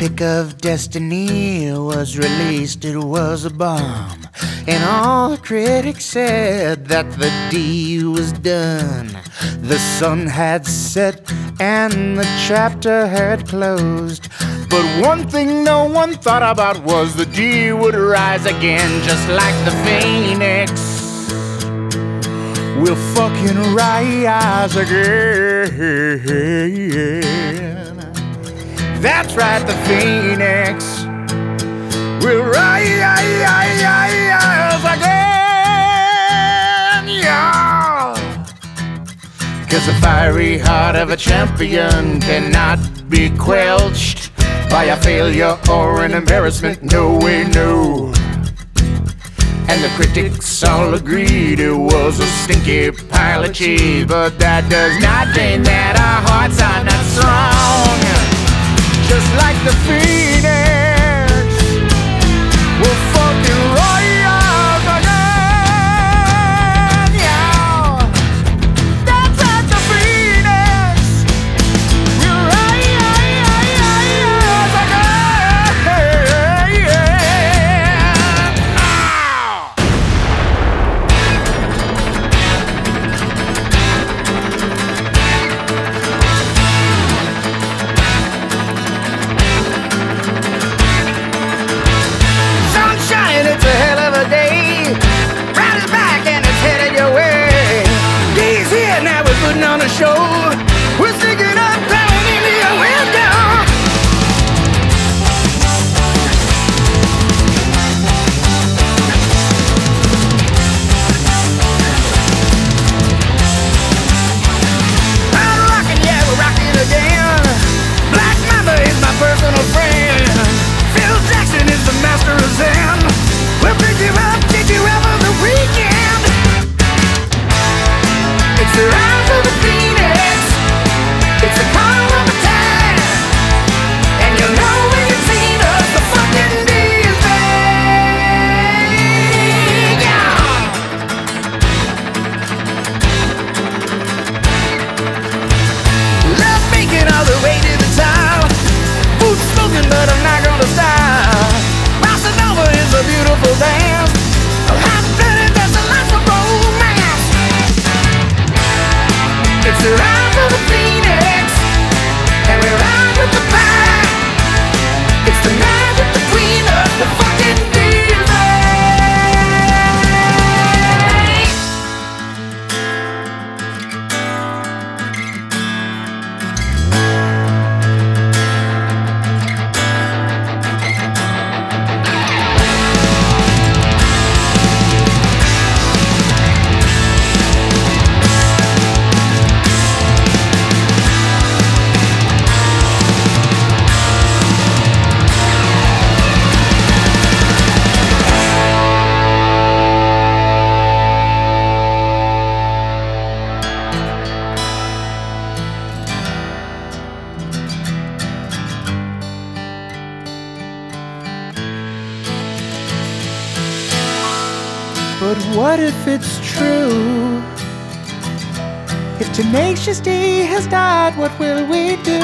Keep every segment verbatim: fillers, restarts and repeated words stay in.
Epic of Destiny was released, it was a bomb. And all critics said that the D was done. The sun had set and the chapter had closed. But one thing no one thought about was the D would rise again, just like the Phoenix will fucking rise again. That's right, the Phoenix will rise again, yeah. 'Cause the fiery heart of a champion cannot be quenched by a failure or an embarrassment, no way, no. And the critics all agreed it was a stinky pile of cheese, but that does not mean that our hearts are not strong. Just like the Phoenix, we'll fucking rise again, yeah. That's right, the Phoenix will rise again. Sunshine, it's a hell of a day. Ride is back and it's headed your way. D's here, now we're putting on a show. We're sticking up down into your window. I'm rocking, yeah, we're rocking again. Black Mamba is my personal friend. Phil Jackson is the master of Zen. We'll pick you up, teach you over the weekend. It's the rise of the Phoenix. It's the call of a time. And you know when you've seen us, the fucking D is big, yeah. Love making all the way to the top. Food smoking, but I'm not gonna stop. Bossa Nova is a beautiful dance. A hot-blooded, that's a life of romance. It's the rise of the Phoenix, and we ride with the pack. It's the magic between us, the fucking But what if it's true? If Tenacious D has died, what will we do?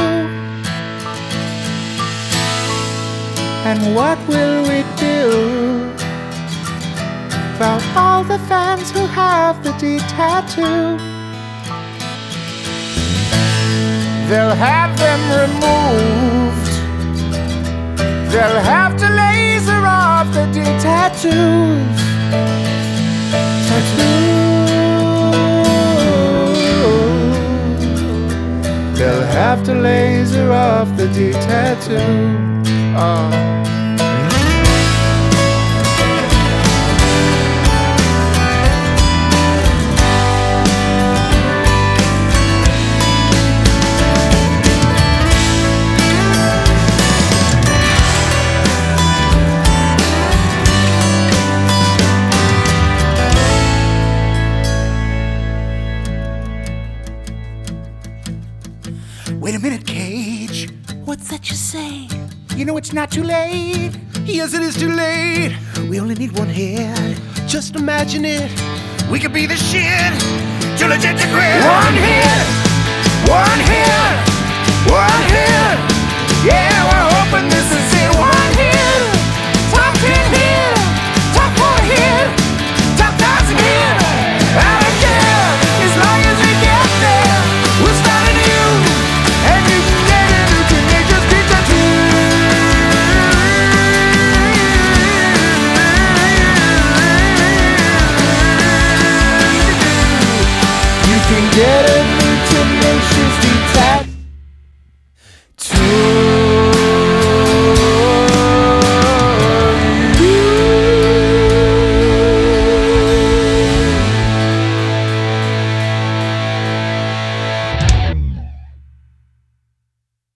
And what will we do about all the fans who have the D tattoo? They'll have them removed. They'll have to laser off the D tattoos. They'll have to laser off the D tattoo. Oh. Wait a minute, Cage. What's that you say? You know it's not too late. Yes, it is too late. We only need one hit. Just imagine it. We could be the shit. Too legit to quit. One hit. One hit. One hit. Yeah, we're and this is